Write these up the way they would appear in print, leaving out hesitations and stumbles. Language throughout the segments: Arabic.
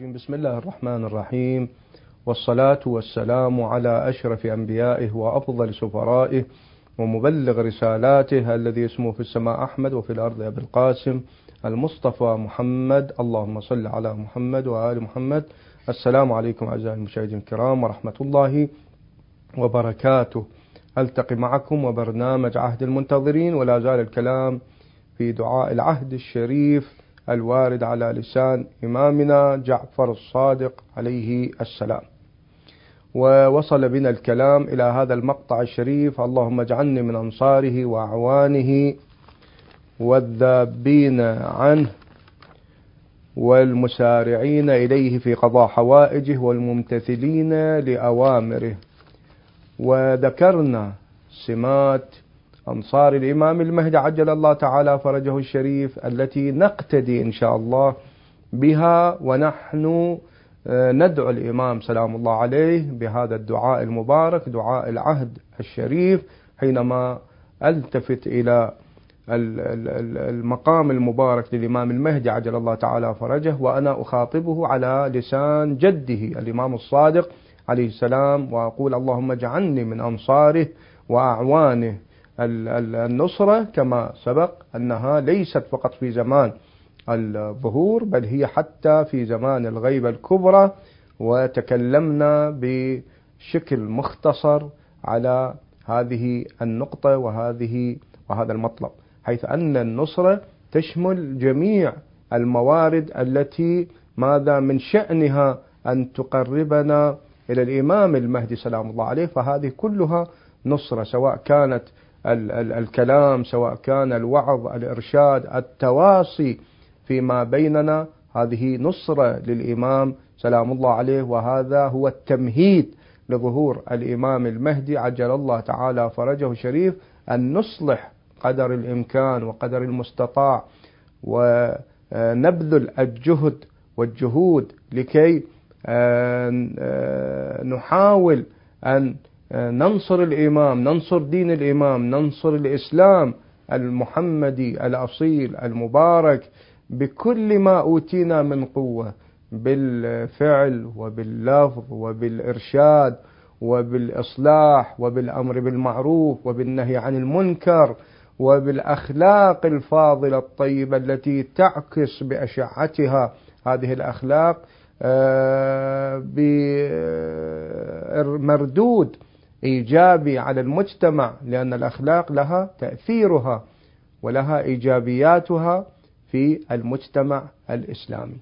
الرجيم. بسم الله الرحمن الرحيم، والصلاة والسلام على أشرف أنبيائه وأفضل سفرائه ومبلغ رسالاته الذي اسمه في السماء أحمد وفي الأرض أبي القاسم المصطفى محمد. اللهم صل على محمد وآل محمد. السلام عليكم أعزائي المشاهدين الكرام ورحمة الله وبركاته. ألتقي معكم وبرنامج عهد المنتظرين، ولا زال الكلام في دعاء العهد الشريف الوارد على لسان إمامنا جعفر الصادق عليه السلام. ووصل بنا الكلام إلى هذا المقطع الشريف: اللهم اجعلني من أنصاره وأعوانه والذابين عنه والمسارعين إليه في قضاء حوائجه والممتثلين لأوامره. وذكرنا سمات أنصار الإمام المهدي عجل الله تعالى فرجه الشريف التي نقتدي إن شاء الله بها، ونحن ندعو الإمام سلام الله عليه بهذا الدعاء المبارك، دعاء العهد الشريف، حينما ألتفت إلى المقام المبارك للإمام المهدي عجل الله تعالى فرجه، وأنا أخاطبه على لسان جده الإمام الصادق عليه السلام، وأقول: اللهم اجعلني من أنصاره وأعوانه. النصرة كما سبق أنها ليست فقط في زمان الظهور، بل هي حتى في زمان الغيبة الكبرى، وتكلمنا بشكل مختصر على هذه النقطة وهذا المطلب، حيث أن النصرة تشمل جميع الموارد التي ماذا من شأنها أن تقربنا إلى الإمام المهدي سلام الله عليه، فهذه كلها نصرة، سواء كانت الكلام، سواء كان الوعظ، الإرشاد، التواصي فيما بيننا، هذه نصرة للإمام سلام الله عليه. وهذا هو التمهيد لظهور الإمام المهدي عجل الله تعالى فرجه الشريف، أن نصلح قدر الإمكان وقدر المستطاع، ونبذل الجهد والجهود لكي نحاول أن ننصر الإمام، ننصر دين الإمام، ننصر الإسلام المحمدي الأصيل المبارك بكل ما أوتينا من قوة، بالفعل وباللفظ وبالإرشاد وبالإصلاح وبالأمر بالمعروف وبالنهي عن المنكر وبالأخلاق الفاضلة الطيبة التي تعكس بأشعتها هذه الأخلاق بمردود إيجابي على المجتمع، لأن الأخلاق لها تأثيرها ولها إيجابياتها في المجتمع الإسلامي.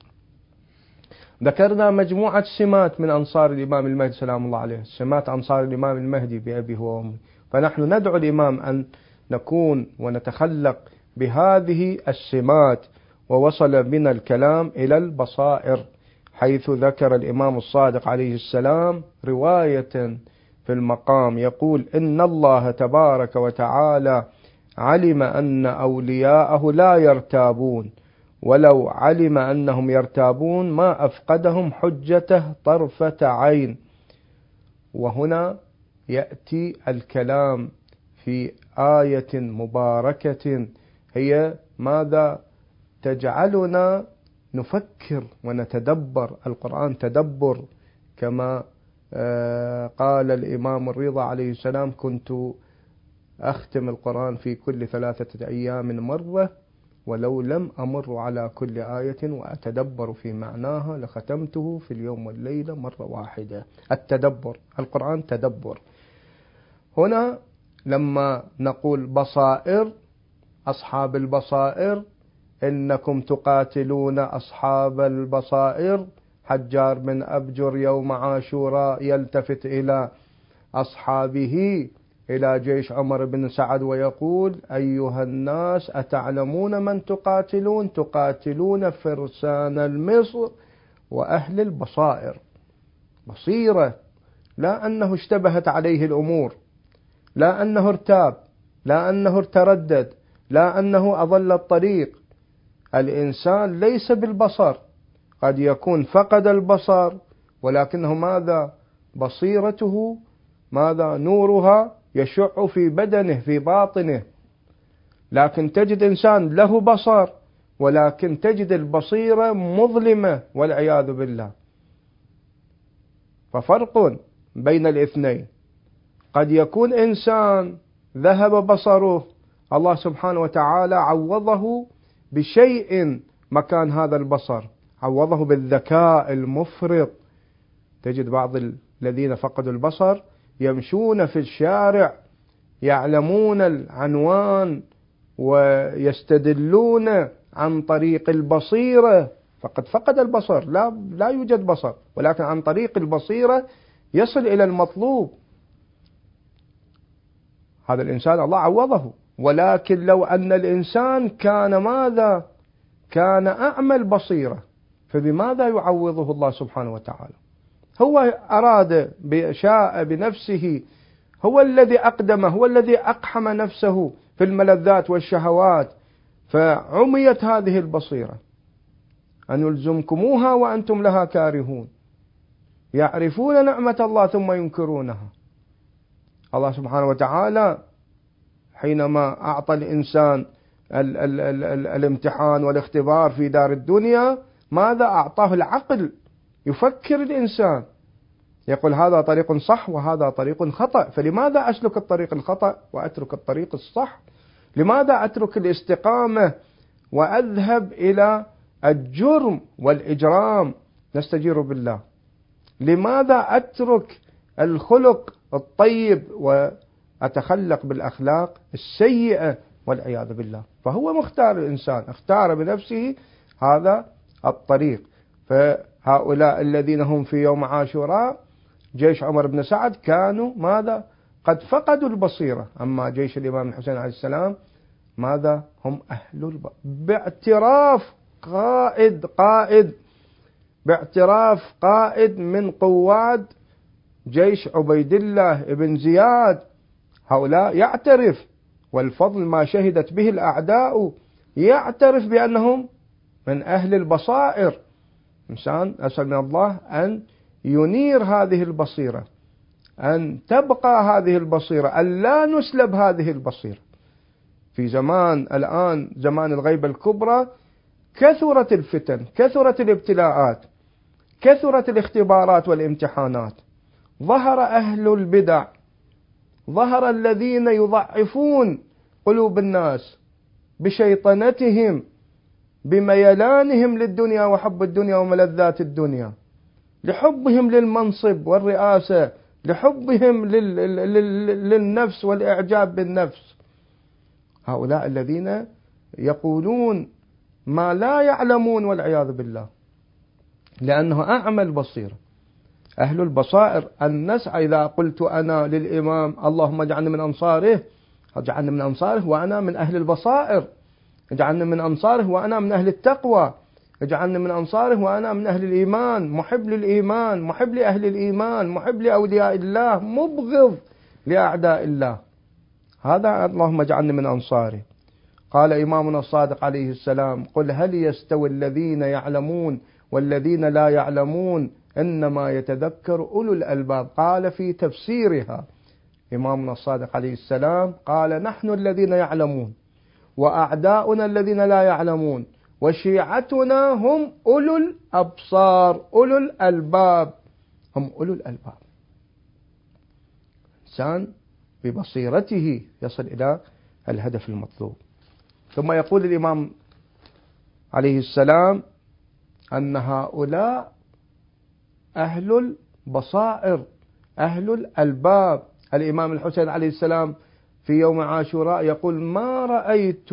ذكرنا مجموعة سمات من أنصار الإمام المهدي سلام الله عليه، سمات أنصار الإمام المهدي بأبي وأمي، فنحن ندعو الإمام أن نكون ونتخلق بهذه السمات. ووصل بنا الكلام إلى البصائر، حيث ذكر الإمام الصادق عليه السلام رواية في المقام يقول: إن الله تبارك وتعالى علم أن أولياءه لا يرتابون، ولو علم أنهم يرتابون ما أفقدهم حجته طرفة عين. وهنا يأتي الكلام في آية مباركة هي ماذا تجعلنا نفكر ونتدبر القرآن تدبر، كما قال الإمام الرضا عليه السلام: كنت أختم القرآن في كل 3 أيام مرة، ولو لم أمر على كل آية وأتدبر في معناها لختمته في اليوم والليلة مرة واحدة. التدبر، القرآن تدبر. هنا لما نقول بصائر، أصحاب البصائر، إنكم تقاتلون أصحاب البصائر، حجار بن أبجر يوم عاشوراء يلتفت إلى أصحابه، إلى جيش عمر بن سعد، ويقول: أيها الناس أتعلمون من تقاتلون؟ تقاتلون فرسان المصر وأهل البصائر. بصيرة، لا أنه اشتبهت عليه الأمور، لا أنه ارتاب، لا أنه تردد، لا أنه أضل الطريق. الإنسان ليس بالبصر، قد يكون فقد البصر، ولكنه ماذا؟ بصيرته ماذا؟ نورها يشع في بدنه، في باطنه. لكن تجد إنسان له بصر ولكن تجد البصيرة مظلمة والعياذ بالله. ففرق بين الاثنين. قد يكون إنسان ذهب بصره، الله سبحانه وتعالى عوضه بشيء مكان هذا البصر، عوضه بالذكاء المفرط. تجد بعض الذين فقدوا البصر يمشون في الشارع يعلمون العنوان ويستدلون عن طريق البصيرة، فقد فقد البصر، لا يوجد بصر، ولكن عن طريق البصيرة يصل إلى المطلوب. هذا الإنسان الله عوضه. ولكن لو أن الإنسان كان ماذا؟ كان أعمى البصيرة، فبماذا يعوضه الله سبحانه وتعالى؟ هو أراد شاء بنفسه، هو الذي أقدم، هو الذي أقحم نفسه في الملذات والشهوات، فعميت هذه البصيرة. أن يلزمكموها وأنتم لها كارهون، يعرفون نعمة الله ثم ينكرونها. الله سبحانه وتعالى حينما أعطى الإنسان الامتحان والاختبار في دار الدنيا، ماذا أعطاه؟ العقل، يفكر الإنسان، يقول هذا طريق صح وهذا طريق خطأ، فلماذا أسلك الطريق الخطأ وأترك الطريق الصح؟ لماذا أترك الاستقامة وأذهب إلى الجرم والإجرام؟ نستجير بالله. لماذا أترك الخلق الطيب وأتخلق بالأخلاق السيئة والعياذ بالله؟ فهو مختار، الإنسان اختار بنفسه هذا الطريق. فهؤلاء الذين هم في يوم عاشوراء جيش عمر بن سعد كانوا ماذا؟ قد فقدوا البصيرة. أما جيش الإمام الحسين عليه السلام ماذا؟ هم أهل باعتراف قائد من قواد جيش عبيد الله بن زياد، هؤلاء يعترف، والفضل ما شهدت به الأعداء، يعترف بأنهم من أهل البصائر. إنسان أسأل من الله أن ينير هذه البصيرة، أن تبقى هذه البصيرة، أن لا نسلب هذه البصيرة. في زمان الآن زمان الغيبة الكبرى، كثرت الفتن، كثرت الابتلاءات، كثرت الاختبارات والامتحانات. ظهر أهل البدع، ظهر الذين يضعفون قلوب الناس بشيطنتهم، بميلانهم للدنيا وحب الدنيا وملذات الدنيا، لحبهم للمنصب والرئاسة، لحبهم للنفس والإعجاب بالنفس. هؤلاء الذين يقولون ما لا يعلمون والعياذ بالله، لأنه أعمى البصيرة. أهل البصائر أن نسعى. إذا قلت أنا للإمام اللهم اجعلني من أنصاره، اجعلني من أنصاره وأنا من أهل البصائر، اجعلني من أنصاره وأنا من أهل التقوى، اجعلني من أنصاره وأنا من أهل الإيمان، محب للإيمان، محب لأهل الإيمان، محب لأولياء الله، مبغض لأعداء الله. هذا اللهم اجعلني من أنصاره. قال إمامنا الصادق عليه السلام: قل هل يستوي الذين يعلمون والذين لا يعلمون إنما يتذكر أولو الألباب. قال في تفسيرها إمامنا الصادق عليه السلام قال: نحن الذين يعلمون، وأعداؤنا الذين لا يعلمون، وشيعتنا هم أولو الأبصار، أولو الألباب، هم أولو الألباب. إنسان ببصيرته يصل إلى الهدف المطلوب. ثم يقول الإمام عليه السلام أن هؤلاء أهل البصائر، أهل الألباب. الإمام الحسين عليه السلام في يوم عاشوراء يقول: ما رأيت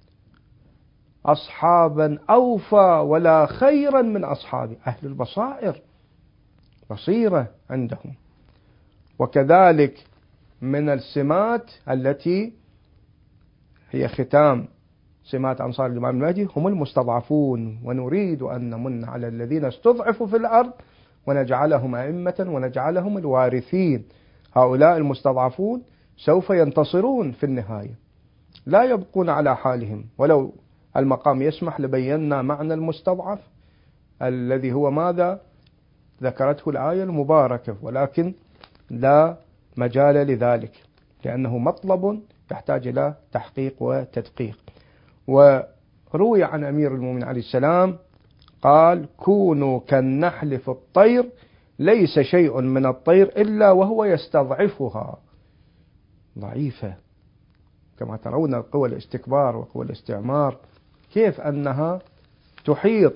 أصحابا أوفى ولا خيرا من أصحابي. أهل البصائر، بصيرة عندهم. وكذلك من السمات التي هي ختام سمات أنصار الإمام المهدي هم المستضعفون، ونريد أن نمن على الذين استضعفوا في الأرض ونجعلهم أئمة ونجعلهم الوارثين. هؤلاء المستضعفون سوف ينتصرون في النهاية، لا يبقون على حالهم. ولو المقام يسمح لبينا معنى المستضعف الذي هو ماذا ذكرته الآية المباركة، ولكن لا مجال لذلك لأنه مطلب يحتاج إلى تحقيق وتدقيق. روي عن أمير المؤمنين عليه السلام قال: كونوا كالنحل في الطير، ليس شيء من الطير إلا وهو يستضعفها. ضعيفة كما ترون قوى الاستكبار وقوى الاستعمار كيف أنها تحيط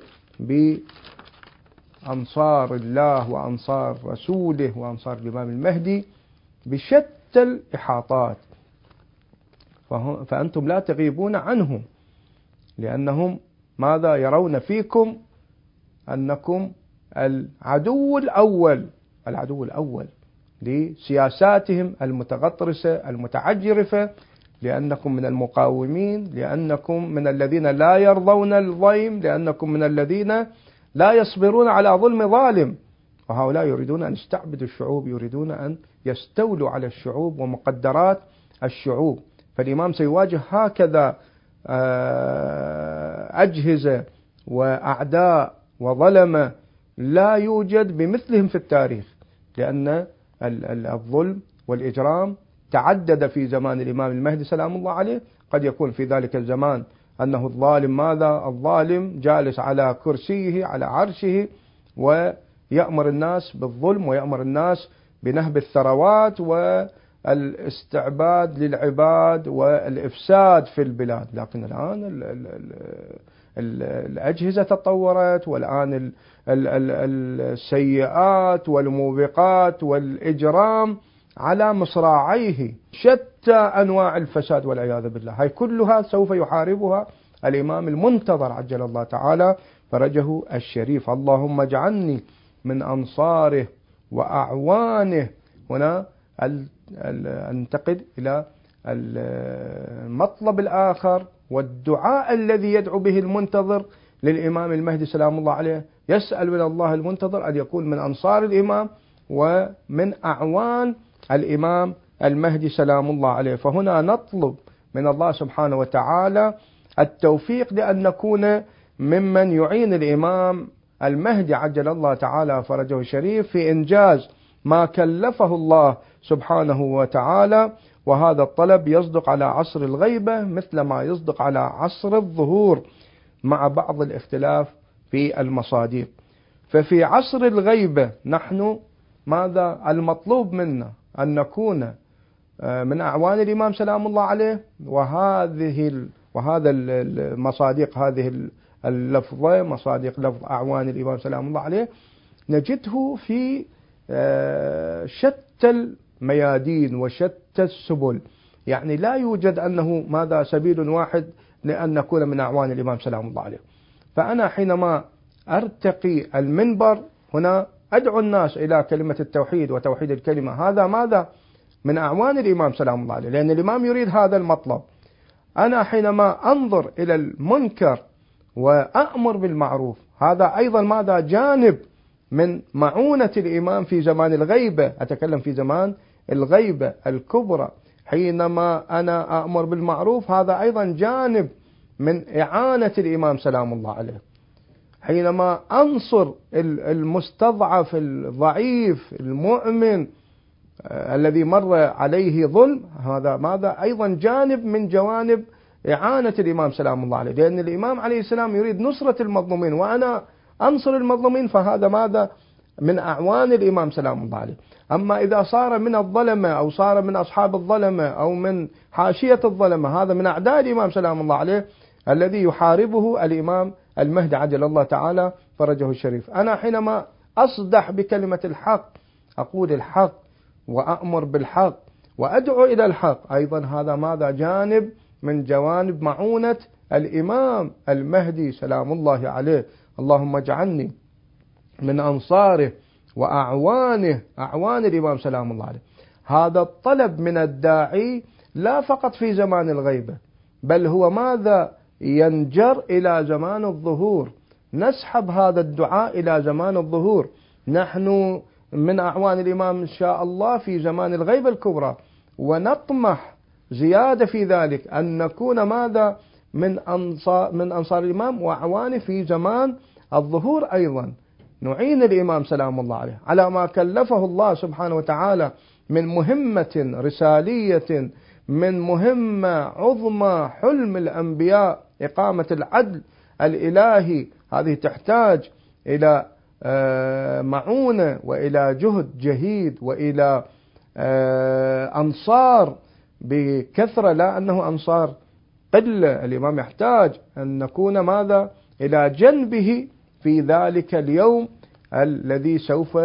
بأنصار الله وأنصار رسوله وأنصار الإمام المهدي بشتى الإحاطات، فأنتم لا تغيبون عنهم، لأنهم ماذا يرون فيكم؟ أنكم العدو الأول لسياساتهم المتغطرسة المتعجرفة، لأنكم من المقاومين، لأنكم من الذين لا يرضون الظلم، لأنكم من الذين لا يصبرون على ظلم ظالم. وهؤلاء يريدون أن يستعبدوا الشعوب، يريدون أن يستولوا على الشعوب ومقدرات الشعوب. فالإمام سيواجه هكذا أجهزة وأعداء وظلمة لا يوجد بمثلهم في التاريخ، لأن الظلم والإجرام تعدد في زمان الإمام المهدي سلام الله عليه. قد يكون في ذلك الزمان أنه الظالم ماذا؟ الظالم جالس على كرسيه على عرشه ويأمر الناس بالظلم ويأمر الناس بنهب الثروات والاستعباد للعباد والإفساد في البلاد. لكن الآن الأجهزة تطورت، والآن السيئات والموبقات والإجرام على مصراعيه، شتى أنواع الفساد والعياذ بالله. هاي كلها سوف يحاربها الإمام المنتظر عجل الله تعالى فرجه الشريف. اللهم اجعلني من أنصاره وأعوانه. هنا أنتقل إلى المطلب الآخر والدعاء الذي يدعو به المنتظر للإمام المهدي سلام الله عليه. يسأل من الله المنتظر أن يكون من أنصار الإمام ومن أعوان الإمام المهدي سلام الله عليه. فهنا نطلب من الله سبحانه وتعالى التوفيق لأن نكون ممن يعين الإمام المهدي عجل الله تعالى فرجه الشريف في إنجاز ما كلفه الله سبحانه وتعالى. وهذا الطلب يصدق على عصر الغيبة مثل ما يصدق على عصر الظهور، مع بعض الاختلاف في المصادق. ففي عصر الغيبة نحن ماذا المطلوب منا؟ أن نكون من أعوان الإمام سلام الله عليه. وهذا المصادق، هذه اللفظة مصادق لفظ أعوان الإمام سلام الله عليه، نجده في شتى الميادين وشتى السبل. يعني لا يوجد أنه ماذا سبيل واحد لأن نكون من أعوان الإمام سلام الله عليه. فأنا حينما أرتقي المنبر هنا أدعو الناس إلى كلمة التوحيد وتوحيد الكلمة، هذا ماذا؟ من أعوان الإمام سلام الله عليه، لأن الإمام يريد هذا المطلب. أنا حينما أنظر إلى المنكر وأأمر بالمعروف، هذا أيضا ماذا؟ جانب من معونة الإمام في زمان الغيبة. أتكلم في زمان الغيبة الكبرى، حينما أنا أأمر بالمعروف هذا أيضا جانب من إعانة الإمام سلام الله عليه. حينما أنصر المستضعف الضعيف المؤمن الذي مر عليه ظلم، هذا ماذا؟ أيضا جانب من جوانب إعانة الإمام سلام الله عليه، لأن الإمام عليه السلام يريد نصرة المظلومين وأنا أنصر المظلومين، فهذا ماذا؟ من أعوان الإمام سلام الله عليه. أما إذا صار من الظلمة أو صار من أصحاب الظلمة أو من حاشية الظلمة، هذا من أعداء الإمام سلام الله عليه الذي يحاربه الإمام المهدي عجل الله تعالى فرجه الشريف. أنا حينما أصدح بكلمة الحق، أقول الحق وأأمر بالحق وأدعو إلى الحق، أيضا هذا ماذا؟ جانب من جوانب معونة الإمام المهدي سلام الله عليه. اللهم اجعلني من أنصاره وأعوانه، أعوان الإمام سلام الله عليه. هذا الطلب من الداعي لا فقط في زمان الغيبة، بل هو ماذا؟ ينجر إلى زمان الظهور. نسحب هذا الدعاء إلى زمان الظهور. نحن من أعوان الإمام إن شاء الله في زمان الغيبة الكبرى، ونطمح زيادة في ذلك أن نكون ماذا؟ من أنصار الإمام وأعوانه في زمان الظهور. أيضا نعين الإمام سلام الله عليه على ما كلفه الله سبحانه وتعالى من مهمة رسالية من مهمة عظمى حلم الأنبياء إقامة العدل الإلهي، هذه تحتاج إلى معونة وإلى جهد جهيد وإلى أنصار بكثرة، لا أنه أنصار قلة. الإمام يحتاج أن نكون ماذا إلى جنبه في ذلك اليوم الذي سوف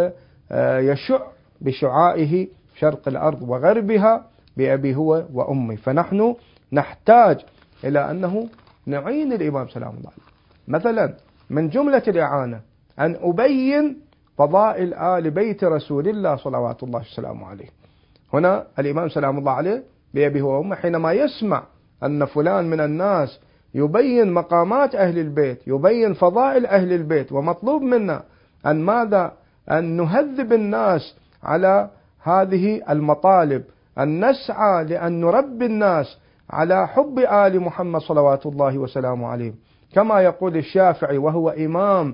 يشع بشعائه شرق الأرض وغربها بأبي هو وأمي. فنحن نحتاج إلى أنه نعين الإمام سلام الله عليه. مثلا من جملة الإعانة أن أبين فضائل آل بيت رسول الله صلوات الله وسلامه عليه. هنا الإمام سلام الله عليه بأبي هو وأمي حينما يسمع أن فلان من الناس يبين مقامات أهل البيت، يبين فضائل أهل البيت، ومطلوب منا أن ماذا؟ أن نهذب الناس على هذه المطالب، أن نسعى لأن نربي الناس على حب آل محمد صلوات الله وسلامه عليه. كما يقول الشافعي وهو إمام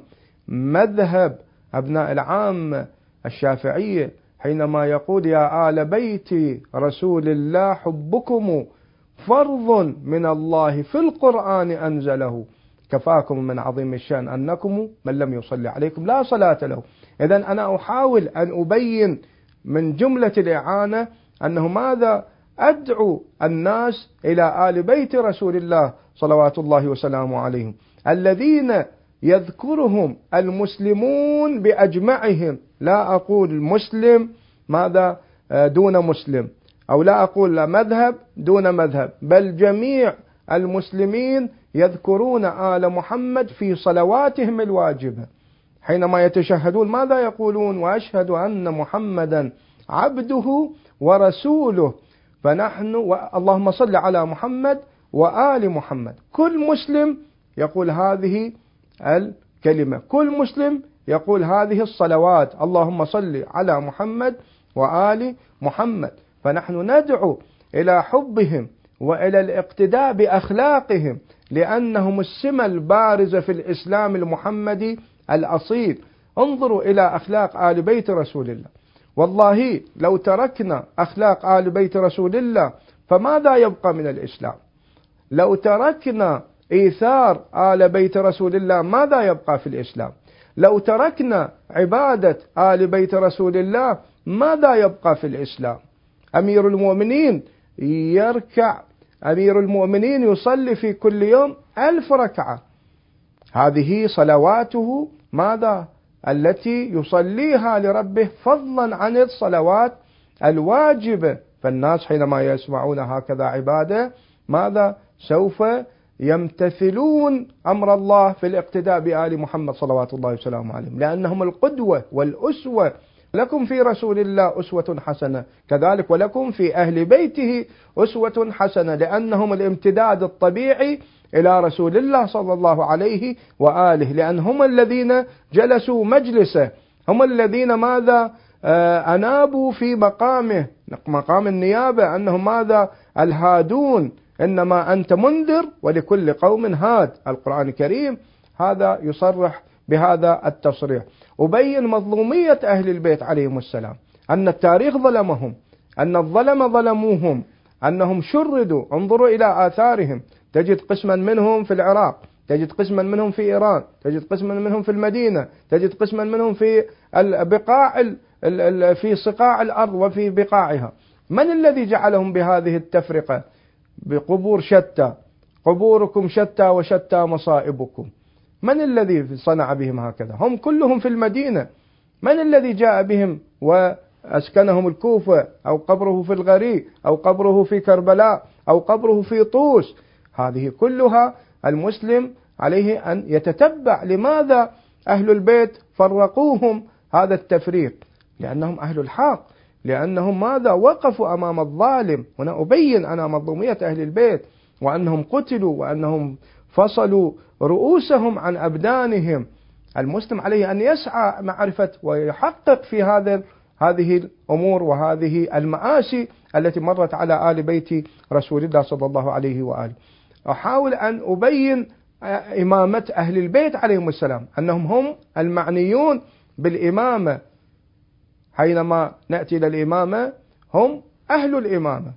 مذهب أبناء العامة الشافعية حينما يقول: يا آل بيت رسول الله حبكم فرض من الله في القرآن أنزله، كفاكم من عظيم الشأن أنكم من لم يصلي عليكم لا صلاة له. إذن أنا أحاول أن أبين من جملة الإعانة أنه ماذا؟ أدعو الناس إلى آل بيت رسول الله صلوات الله وسلامه عليهم الذين يذكرهم المسلمون بأجمعهم. لا أقول مسلم ماذا دون مسلم، أو لا أقول مذهب دون مذهب، بل جميع المسلمين يذكرون آل محمد في صلواتهم الواجبة. حينما يتشهدون ماذا يقولون؟ وأشهد أن محمدا عبده ورسوله. فنحن اللهم صل على محمد وآل محمد. كل مسلم يقول هذه الكلمة، كل مسلم يقول هذه الصلوات: اللهم صل على محمد وآل محمد. فنحن ندعو إلى حبهم وإلى الاقتداء بأخلاقهم، لأنهم السمة البارزة في الإسلام المحمدي الأصيل. انظروا إلى أخلاق آل بيت رسول الله. والله لو تركنا أخلاق آل بيت رسول الله فماذا يبقى من الإسلام؟ لو تركنا إيثار آل بيت رسول الله ماذا يبقى في الإسلام؟ لو تركنا عبادة آل بيت رسول الله ماذا يبقى في الإسلام؟ أمير المؤمنين يركع، أمير المؤمنين يصلي في كل يوم 1000 ركعة. هذه صلواته ماذا؟ التي يصليها لربه فضلا عن الصلوات الواجبة. فالناس حينما يسمعون هكذا عبادة ماذا؟ سوف يمتثلون أمر الله في الاقتداء بآل محمد صلوات الله وسلامه عليهم، لأنهم القدوة والأسوة. لكم في رسول الله أسوة حسنة، كذلك ولكم في أهل بيته أسوة حسنة، لأنهم الامتداد الطبيعي إلى رسول الله صلى الله عليه وآله، لأن هم الذين جلسوا مجلسه، هم الذين ماذا؟ أنابوا في مقامه، مقام النيابة، أنهم ماذا؟ الهادون. إنما أنت منذر ولكل قوم هاد. القرآن الكريم هذا يصرح بهذا التصريح. أبين مظلومية أهل البيت عليهم السلام، أن التاريخ ظلمهم، أن الظلم ظلموهم، أنهم شردوا. انظروا إلى آثارهم، تجد قسما منهم في العراق، تجد قسما منهم في إيران، تجد قسما منهم في المدينة، تجد قسما منهم في البقاع في صقاع الأرض وفي بقاعها. من الذي جعلهم بهذه التفرقة؟ بقبور شتى، قبوركم شتى وشتى مصائبكم. من الذي صنع بهم هكذا؟ هم كلهم في المدينة. من الذي جاء بهم وأسكنهم الكوفة، أو قبره في الغريق، أو قبره في كربلاء، أو قبره في طوس؟ هذه كلها المسلم عليه أن يتتبع لماذا أهل البيت فرقوهم هذا التفريق. لأنهم أهل الحق، لأنهم ماذا؟ وقفوا أمام الظالم. هنا أبين أنا مظلومية أهل البيت، وأنهم قتلوا، وأنهم فصلوا رؤوسهم عن أبدانهم. المسلم عليه أن يسعى معرفة ويحقق في هذه الأمور وهذه المآسي التي مرت على آل بيت رسول الله صلى الله عليه وآله. أحاول أن أبين إمامة أهل البيت عليهم السلام، أنهم هم المعنيون بالإمامة. حينما نأتي إلى الإمامة هم أهل الإمامة،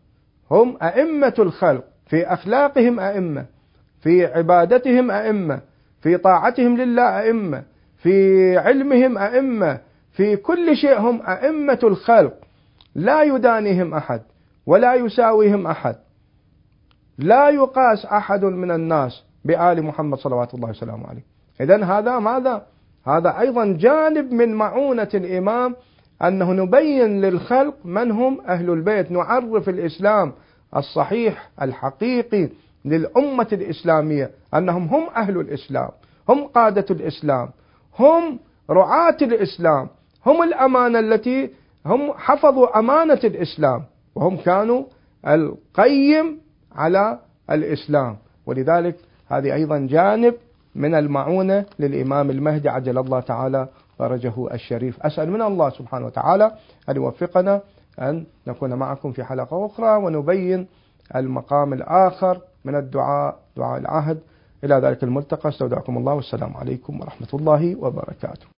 هم أئمة الخلق، في أخلاقهم أئمة، في عبادتهم أئمة، في طاعتهم لله أئمة، في علمهم أئمة، في كل شيء هم أئمة الخلق، لا يدانيهم أحد ولا يساويهم أحد، لا يقاس أحد من الناس بآل محمد صلوات الله وسلامه عليه. إذن هذا ماذا؟ هذا أيضا جانب من معونة الإمام، أنه نبين للخلق من هم أهل البيت، نعرف الإسلام الصحيح الحقيقي للأمة الإسلامية، أنهم هم أهل الإسلام، هم قادة الإسلام، هم رعاة الإسلام، هم الأمانة التي هم حفظوا أمانة الإسلام، وهم كانوا القيم على الإسلام. ولذلك هذه أيضا جانب من المعونة للإمام المهدي عجل الله تعالى فرجه الشريف. أسأل من الله سبحانه وتعالى أن يوفقنا أن نكون معكم في حلقة أخرى ونبين المقام الآخر من الدعاء، دعاء العهد. إلى ذلك الملتقى استودعكم الله، والسلام عليكم ورحمة الله وبركاته.